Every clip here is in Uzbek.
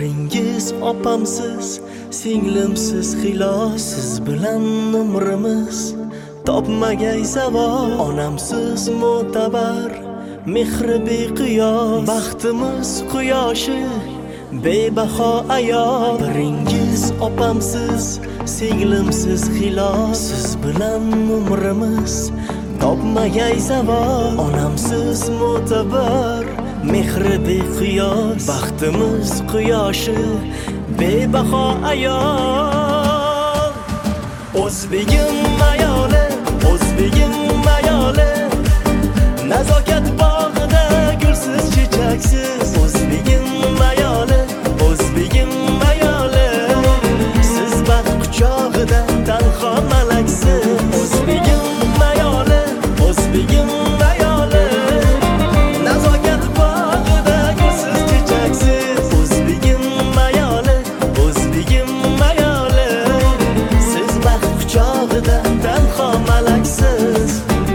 Biringiz opamsiz, singlimsiz xilos. Siz bilan umrimiz topmagay zavol. Onamsiz mo'tabar, mehri beqiyos. Baxtimiz quyoshi bebaho ayol. Biringiz opamsiz, singlimsiz xilos. Siz bilan umrimiz topmagay zavol. Onamsiz mo'tabar, mehri beqiyos. Baxtimiz quyoshi bebaho ayol. O'zbegim ayoli, o'zbegim ayoli, nazokat bog'ida gulsiz chechaksiz. O'zbegim ayoli, o'zbegim ayoli, siz baxt quchog'ida tanho malaksiz. O'zbegim ayoli, o'zbegim ayoli, nazokat bog'ida gulsiz chechaksiz. O'zbegim ayoli, o'zbegim ayoli, siz baxt quchog'ida tanho malaksiz.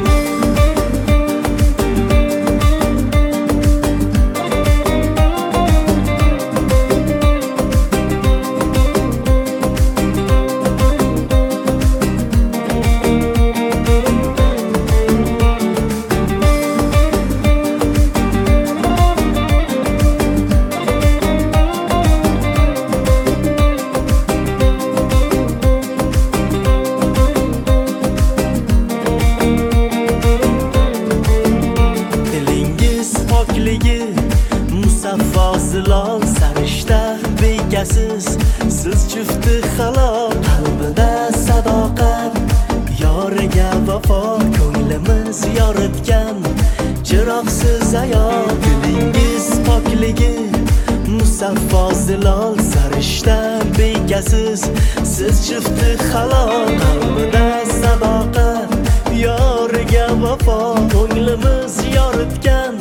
Musaffo zilol, sarishta bekasiz, siz jufti halol. Qalbida sadoqat, yoriga vafo, ko'nglimiz yoritgan chiroqsiz ayol. Dilingiz pokligi, musaffo zilol, sarishta bekasiz, siz jufti halol. Qalbida sadoqat, yoriga vafo, ko'nglimiz yoritgan